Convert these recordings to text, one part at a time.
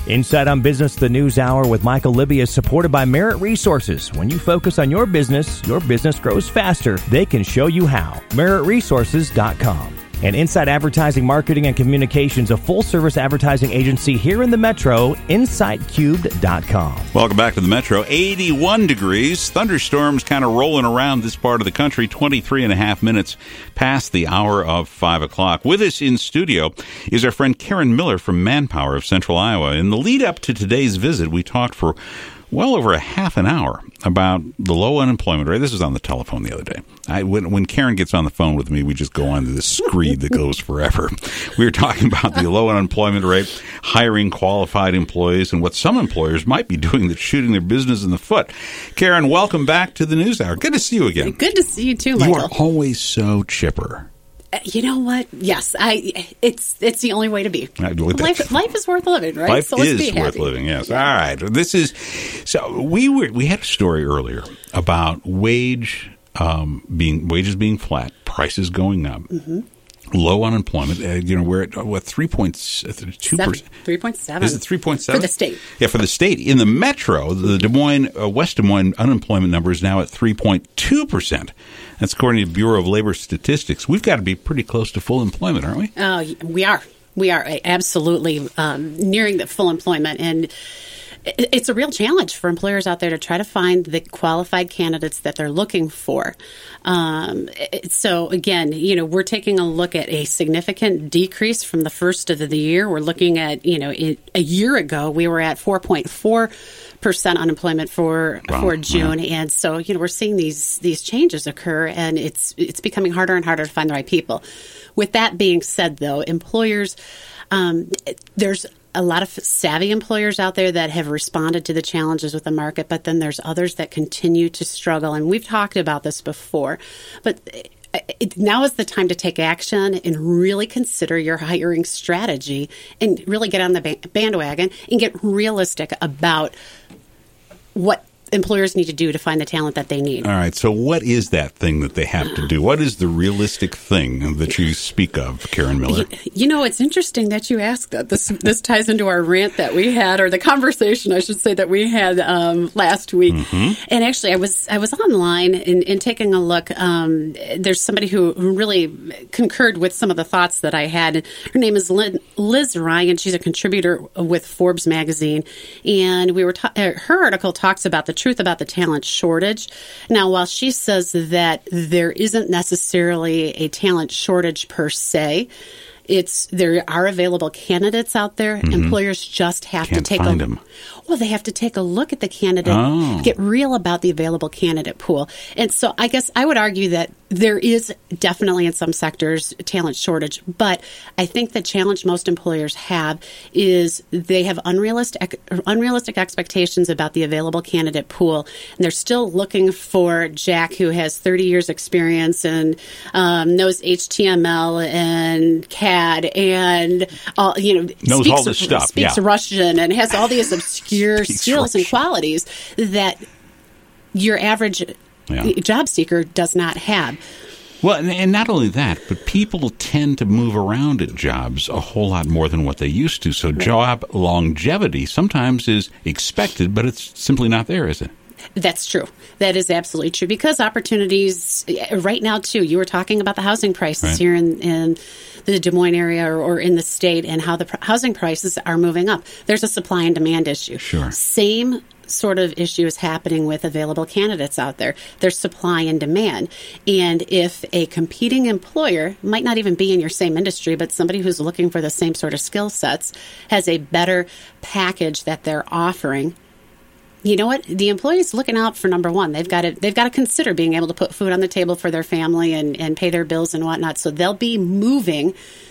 Inside on Business, the News Hour with Michael Libby is supported by Merit Resources. When you focus on your business grows faster. They can show you how. MeritResources.com. And Inside Advertising, Marketing, and Communications, a full-service advertising agency here in the Metro, InsightCubed.com. Welcome back to the Metro. 81 degrees. Thunderstorms kind of rolling around this part of the country. 23 and a half minutes past the hour of 5 o'clock. With us in studio is our friend Karen Miller from Manpower of Central Iowa. In the lead up to today's visit, we talked for well over a half an hour about the low unemployment rate. This was on the telephone the other day. When Karen gets on the phone with me, we just go on to this screed that goes forever. We were talking about the low unemployment rate, hiring qualified employees, and what some employers might be doing that's shooting their business in the foot. Karen, welcome back to the News Hour. Good to see you again. Good to see you too, Michael. You are always so chipper. You know what? Yes, it's the only way to be. Life is worth living, right? Life so let's is be happy. worth living. Yes. Yeah. All right. So we had a story earlier about wages being flat, prices going up. Mm-hmm. Low unemployment. We're at, 3.2%? 3.7. Is it 3.7? For the state. Yeah, for the state. In the Metro, the West Des Moines unemployment number is now at 3.2%. That's according to the Bureau of Labor Statistics. We've got to be pretty close to full employment, aren't we? Oh, we are. We are absolutely nearing the full employment. And it's a real challenge for employers out there to try to find the qualified candidates that they're looking for. So again, we're taking a look at a significant decrease from the first of the year. We're looking at, a year ago, we were at 4.4% unemployment for June. Yeah. And so, we're seeing these changes occur, and it's becoming harder and harder to find the right people. With that being said, though, employers, there's a lot of savvy employers out there that have responded to the challenges with the market, but then there's others that continue to struggle. And we've talked about this before, but now is the time to take action and really consider your hiring strategy and really get on the bandwagon and get realistic about what employers need to do to find the talent that they need. All right. So what is that thing that they have to do? What is the realistic thing that you speak of, Karen Miller? It's interesting that you asked that. This ties into our rant that we had, or the conversation, I should say, that we had last week. Mm-hmm. And actually, I was online and taking a look. There's somebody who really concurred with some of the thoughts that I had. Her name is Liz Ryan. She's a contributor with Forbes magazine. And her article talks about the truth about the talent shortage. Now, while she says that there isn't necessarily a talent shortage per se, there are available candidates out there. Mm-hmm. Employers just have to take they have to take a look at the candidate, get real about the available candidate pool. And so I guess I would argue that there is definitely in some sectors a talent shortage, but I think the challenge most employers have is they have unrealistic expectations about the available candidate pool, and they're still looking for Jack, who has 30 years experience and knows HTML and CAD and knows all this stuff, speaks Russian and has all these obscure skills and qualities that your average job seeker does not have. Well, and not only that, but people tend to move around at jobs a whole lot more than what they used to. So job longevity sometimes is expected, but it's simply not there, is it? That's true. That is absolutely true, because opportunities right now, too, you were talking about the housing prices here in the Des Moines area or in the state, and how the housing prices are moving up. There's a supply and demand issue. Sure. Same sort of issue is happening with available candidates out there. There's supply and demand. And if a competing employer, might not even be in your same industry, but somebody who's looking for the same sort of skill sets, has a better package that they're offering, you know what? The employee's looking out for number one. They've got to consider being able to put food on the table for their family and pay their bills and whatnot. So they'll be moving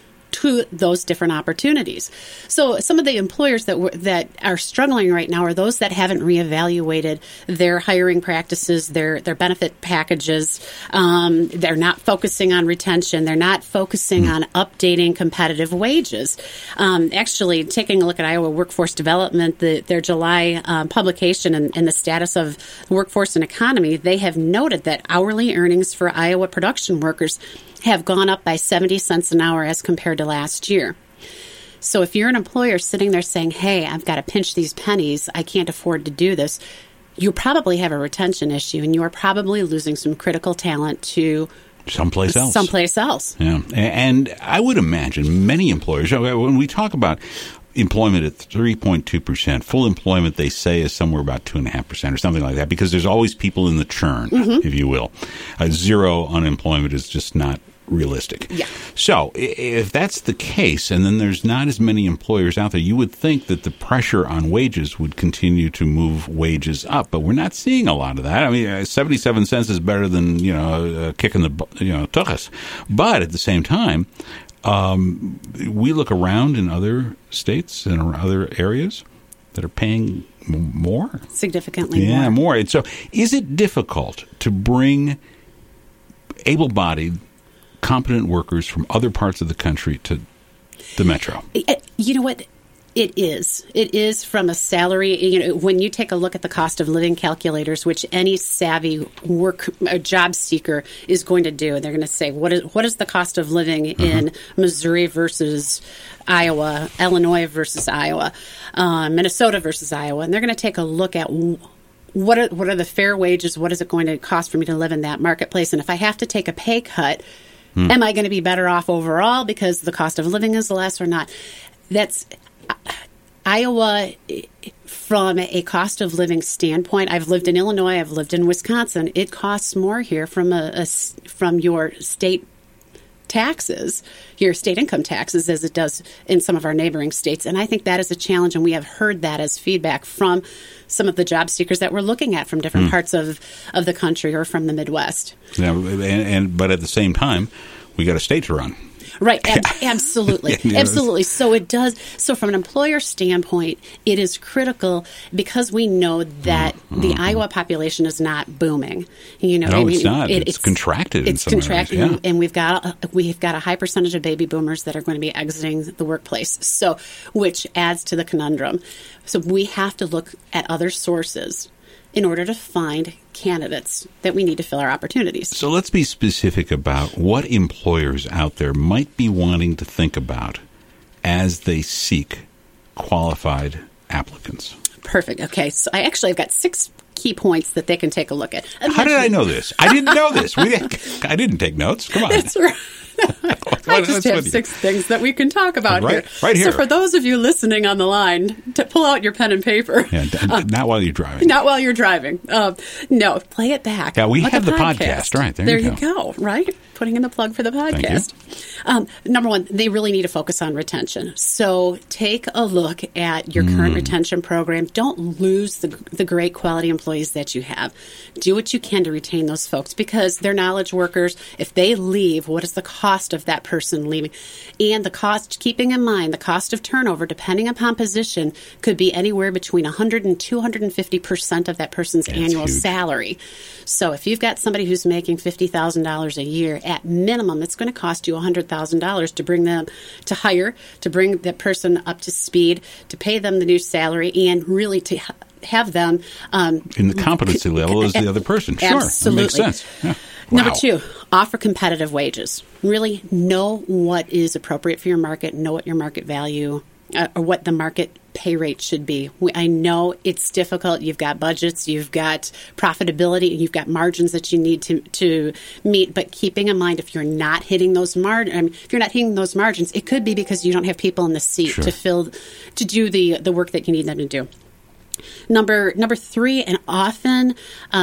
to those different opportunities. So some of the employers that are struggling right now are those that haven't reevaluated their hiring practices, their benefit packages. They're not focusing on retention. They're not focusing on updating competitive wages. Actually, taking a look at Iowa Workforce Development, their July publication and the status of workforce and economy, they have noted that hourly earnings for Iowa production workers have gone up by 70 cents an hour as compared to last year. So if you're an employer sitting there saying, hey, I've got to pinch these pennies, I can't afford to do this, you probably have a retention issue, and you are probably losing some critical talent to someplace else. Yeah. And I would imagine many employers, when we talk about employment at 3.2%, full employment, they say, is somewhere about 2.5% or something like that, because there's always people in the churn, if you will. Zero unemployment is just not realistic. Yeah. So if that's the case, and then there's not as many employers out there, you would think that the pressure on wages would continue to move wages up, but we're not seeing a lot of that. I mean, 77 cents is better than, kicking the, tuchus. But at the same time, we look around in other states and other areas that are paying more. Significantly more. Yeah, more. And so is it difficult to bring able-bodied, competent workers from other parts of the country to the metro? You know what? It is. It is from a salary. When you take a look at the cost of living calculators, which any savvy job seeker is going to do, they're going to say, what is the cost of living in Missouri versus Iowa, Illinois versus Iowa, Minnesota versus Iowa, and they're going to take a look at what are the fair wages, what is it going to cost for me to live in that marketplace, and if I have to take a pay cut, am I going to be better off overall because the cost of living is less or not? That's Iowa, from a cost of living standpoint. I've lived in Illinois. I've lived in Wisconsin. It costs more here from your state taxes, your state income taxes, as it does in some of our neighboring states. And I think that is a challenge, and we have heard that as feedback from some of the job seekers that we're looking at from different parts of the country or from the Midwest. Yeah, but at the same time, we got a state to run. Right. Absolutely. Absolutely. So it does. So from an employer standpoint, it is critical because we know that the Iowa population is not booming. It's not. It's contracted in some areas. Yeah. And we've got a high percentage of baby boomers that are going to be exiting the workplace. So, which adds to the conundrum. So we have to look at other sources in order to find candidates that we need to fill our opportunities. So let's be specific about what employers out there might be wanting to think about as they seek qualified applicants. Perfect. Okay. So I've got 6 key points that they can take a look at. How did I know this? I didn't know this. I didn't take notes. Come on. That's right. I just have 6 things that we can talk about here. Right here. So for those of you listening on the line, to pull out your pen and paper. Yeah, not while you're driving. Not while you're driving. No, play it back. Yeah, we have the podcast. Right, there you go. Right? Putting in the plug for the podcast. Number 1, they really need to focus on retention. So take a look at your current retention program. Don't lose the great quality employees that you have. Do what you can to retain those folks because they're knowledge workers. If they leave, what is the cost of that person leaving? And the cost, keeping in mind, the cost of turnover, depending upon position, could be anywhere between 100 and 250% of that person's annual salary. So if you've got somebody who's making $50,000 a year, at minimum, it's going to cost you $100,000 to bring them to hire, to bring that person up to speed, to pay them the new salary, and really to have them in the competency level as the other person. Sure, absolutely. That makes sense. Yeah. Number 2, offer competitive wages. Really know what is appropriate for your market, know what your market value or what the market pay rate should be. I know it's difficult. You've got budgets, you've got profitability, you've got margins that you need to meet. But keeping in mind, if you're not hitting those margins, it could be because you don't have people in the seat to do the work that you need them to do. Number 3, and often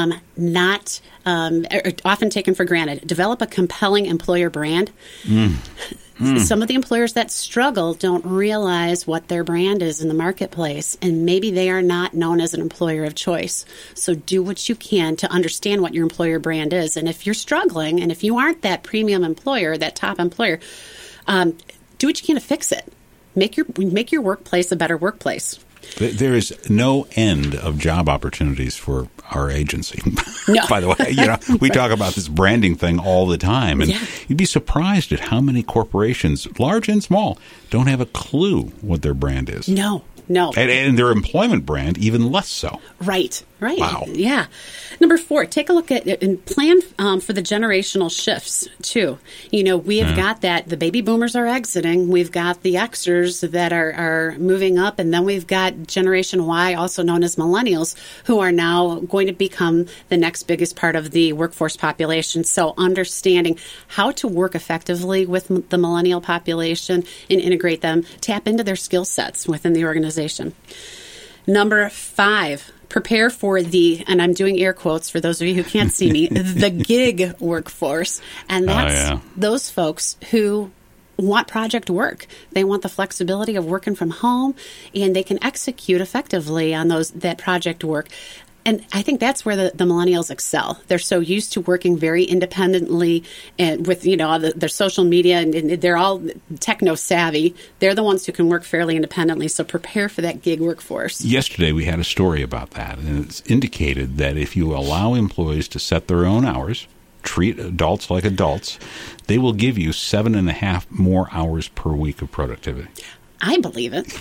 often taken for granted, develop a compelling employer brand. Some of the employers that struggle don't realize what their brand is in the marketplace, and maybe they are not known as an employer of choice. So do what you can to understand what your employer brand is. And if you're struggling, and if you aren't that premium employer, that top employer, do what you can to fix it. Make your workplace a better workplace. There is no end of job opportunities for our agency. No. By the way, we talk about this branding thing all the time, and you'd be surprised at how many corporations, large and small, don't have a clue what their brand is. No. No. And their employment brand, even less so. Right. Wow. Yeah. Number 4, take a look at and plan for the generational shifts, too. We have got that. The baby boomers are exiting. We've got the Xers that are moving up. And then we've got Generation Y, also known as millennials, who are now going to become the next biggest part of the workforce population. So understanding how to work effectively with the millennial population and integrate them, tap into their skill sets within the organization. Number 5, prepare for and I'm doing air quotes for those of you who can't see me, the gig workforce. And that's those folks who want project work. They want the flexibility of working from home, and they can execute effectively on that project work. And I think that's where the millennials excel. They're so used to working very independently and with, their social media, and they're all techno savvy. They're the ones who can work fairly independently. So prepare for that gig workforce. Yesterday, we had a story about that, and it's indicated that if you allow employees to set their own hours, treat adults like adults, they will give you 7.5 more hours per week of productivity. I believe it.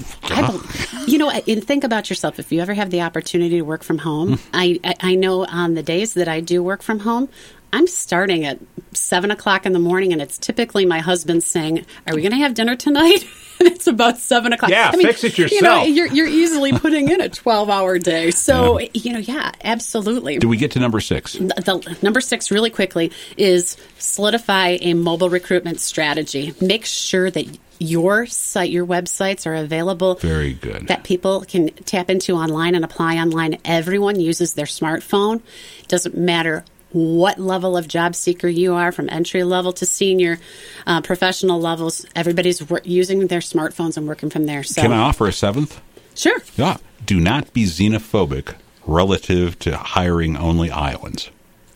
And think about yourself. If you ever have the opportunity to work from home, I know on the days that I do work from home, I'm starting at 7 o'clock in the morning, and it's typically my husband saying, "Are we going to have dinner tonight?" And it's about 7 o'clock. Yeah, fix it yourself. You're easily putting in a 12-hour day. So, absolutely. Do we get to number 6? The number 6, really quickly, is solidify a mobile recruitment strategy. Make sure that your websites are available. Very good. That people can tap into online and apply online. Everyone uses their smartphone. It doesn't matter what level of job seeker you are, from entry level to senior, professional levels. Everybody's using their smartphones and working from there. So, can I offer a 7th? Sure. Yeah. Do not be xenophobic relative to hiring only Iowans.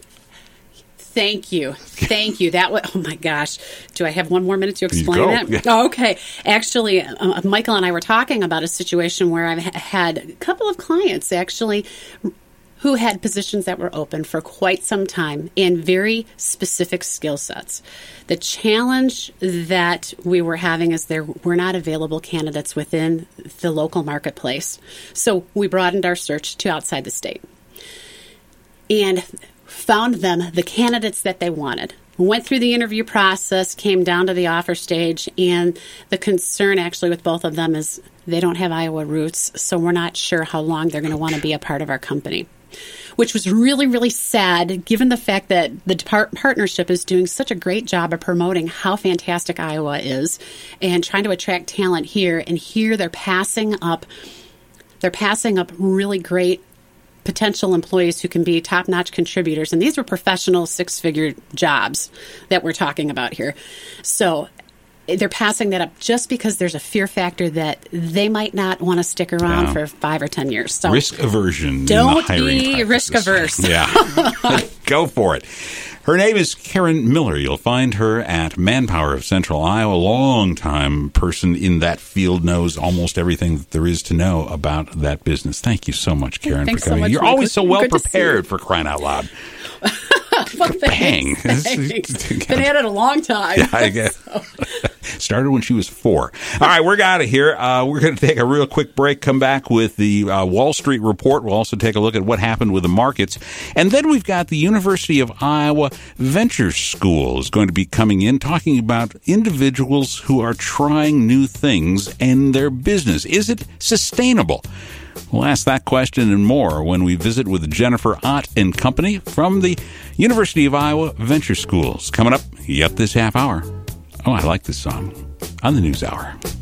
Thank you. That was, oh my gosh. Do I have one more minute to explain that? Yeah. Oh, okay. Actually, Michael and I were talking about a situation where I've had a couple of clients actually who had positions that were open for quite some time and very specific skill sets. The challenge that we were having is there were not available candidates within the local marketplace. So we broadened our search to outside the state and found them the candidates that they wanted. Went through the interview process, came down to the offer stage, and the concern actually with both of them is they don't have Iowa roots, so we're not sure how long they're going to want to be a part of our company. Which was really, really sad, given the fact that the partnership is doing such a great job of promoting how fantastic Iowa is and trying to attract talent here. And here they're passing up really great potential employees who can be top-notch contributors. And these were professional 6-figure jobs that we're talking about here. So they're passing that up just because there's a fear factor that they might not want to stick around for 5 or 10 years. So risk aversion. Don't be risk averse. Yeah. Go for it. Her name is Karen Miller. You'll find her at Manpower of Central Iowa. Long-time person in that field, knows almost everything that there is to know about that business. Thank you so much, Karen, for coming. So much, You're always so well prepared, for crying out loud. Well, Bang. Thanks. Been at it a long time. Yeah, I guess. Started when she was 4. All right, we're out of here. We're going to take a real quick break, come back with the Wall Street Report. We'll also take a look at what happened with the markets. And then we've got the University of Iowa Venture School is going to be coming in, talking about individuals who are trying new things in their business. Is it sustainable? We'll ask that question and more when we visit with Jennifer Ott and company from the University of Iowa Venture Schools. Coming up yet this half hour. Oh, I like this song on the News Hour.